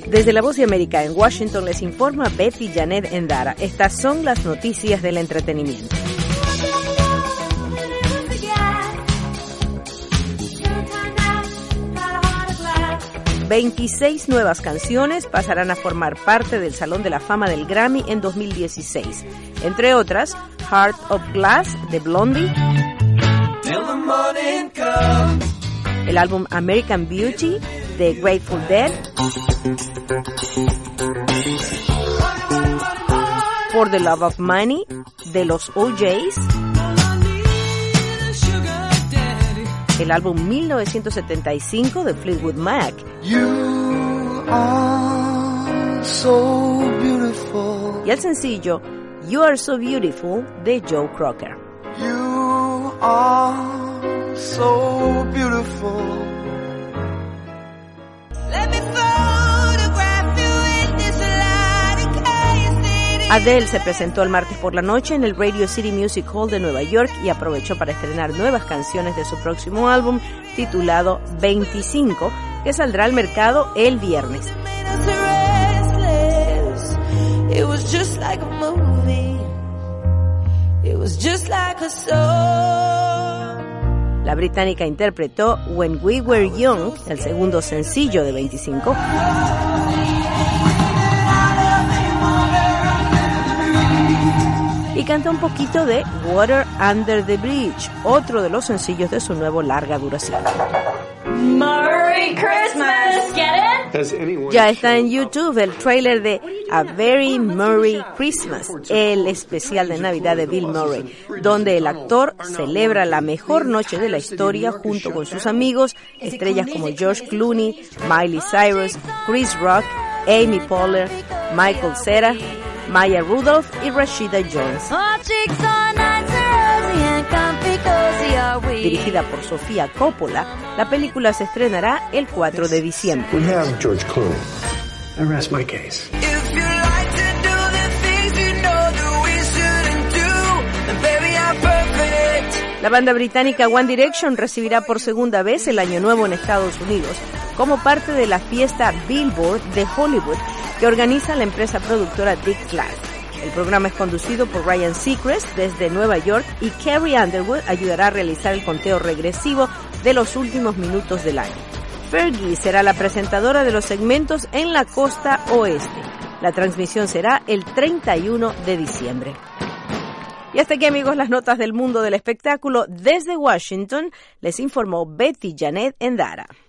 Desde La Voz de América en Washington les informa Betty Janet Endara. Estas son las noticias del entretenimiento. ...26 nuevas canciones pasarán a formar parte del Salón de la Fama del Grammy en 2016. Entre otras, Heart of Glass de Blondie, el álbum American Beauty de Grateful Dead, For the Love of Money de los OJs, el álbum 1975 de Fleetwood Mac, You are so beautiful. y el sencillo You Are So Beautiful de Joe Cocker. You are so beautiful. Let me photograph you in this light in case it Adele se presentó el martes por la noche en el Radio City Music Hall de Nueva York y aprovechó para estrenar nuevas canciones de su próximo álbum titulado 25, que saldrá al mercado el viernes. It was just like a movie. It was just like a song. La británica interpretó When We Were Young, el segundo sencillo de 25. Y canta un poquito de Water Under the Bridge, otro de los sencillos de su nuevo larga duración. Merry Christmas, get it? Ya está en YouTube el tráiler de A Very Merry Christmas, el especial de Navidad de Bill Murray, donde el actor celebra la mejor noche de la historia junto con sus amigos, estrellas como George Clooney, Miley Cyrus, Chris Rock, Amy Poehler, Michael Cera, Maya Rudolph y Rashida Jones. Dirigida por Sofía Coppola, la película se estrenará el 4 de diciembre. We have George Clooney. I rest my case. If you like to do the things you know that we shouldn't do, then baby I'm perfect. La banda británica One Direction recibirá por segunda vez el Año Nuevo en Estados Unidos como parte de la fiesta Billboard de Hollywood que organiza la empresa productora Dick Clark. El programa es conducido por Ryan Seacrest desde Nueva York y Carrie Underwood ayudará a realizar el conteo regresivo de los últimos minutos del año. Fergie será la presentadora de los segmentos en la costa oeste. La transmisión será el 31 de diciembre. Y hasta aquí, amigos, las notas del mundo del espectáculo. Desde Washington les informó Betty Janet Endara.